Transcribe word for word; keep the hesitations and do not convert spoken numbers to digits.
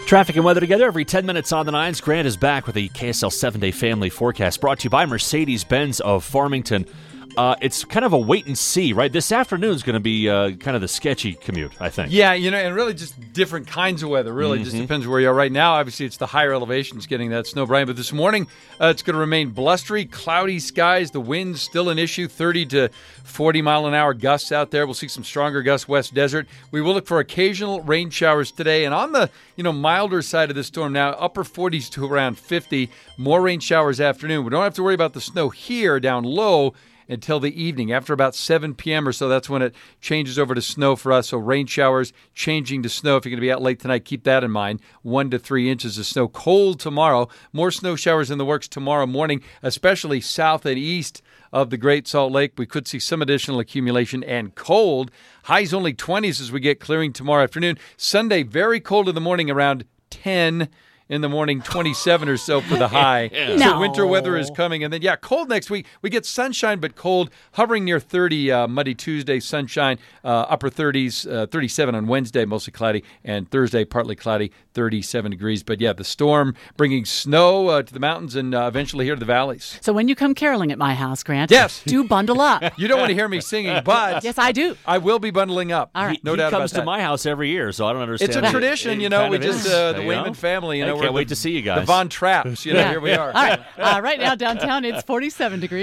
Traffic and weather together every ten minutes on the nines. Grant is back with the K S L seven-day family forecast brought to you by Mercedes-Benz of Farmington. Uh, it's kind of a wait and see, right? This afternoon is going to be uh, kind of the sketchy commute, I think. Yeah, you know, and really just different kinds of weather. Really mm-hmm. just depends where you are right now. Obviously, it's the higher elevations getting that snow, Brian. But this morning, uh, it's going to remain blustery, cloudy skies. The wind's still an issue, thirty to forty mile an hour gusts out there. We'll see some stronger gusts west desert. We will look for occasional rain showers today. And on the, you know, milder side of the storm now, upper forties to around fifty. More rain showers afternoon. We don't have to worry about the snow here down low until the evening. After about seven p.m. or so, that's when it changes over to snow for us. So rain showers changing to snow. If you're going to be out late tonight, keep that in mind. One to three inches of snow. Cold tomorrow. More snow showers in the works tomorrow morning, especially south and east of the Great Salt Lake. We could see some additional accumulation and cold. Highs only twenties as we get clearing tomorrow afternoon. Sunday, very cold in the morning, around ten in the morning, twenty-seven or so for the high. Yeah. So No. winter weather is coming. And then, yeah, cold next week. We get sunshine, but cold, hovering near thirty uh, Monday, Tuesday, sunshine, uh, upper thirties, uh, thirty-seven on Wednesday, mostly cloudy, and Thursday, partly cloudy, thirty-seven degrees. But, yeah, the storm bringing snow uh, to the mountains and uh, eventually here to the valleys. So when you come caroling at my house, Grant, Yes. do bundle up. You don't want to hear me singing, but Yes, I do. I will be bundling up. All right. No he doubt comes about that. to my house every year, so I don't understand. It's a it. tradition, It you know. kind We of just, is. uh, the There you Wayman go. family, you I know. can't we're wait the, to see you the guys. Von Trapps, you know, Yeah. here we are. All right. Uh, right now downtown, it's forty-seven degrees.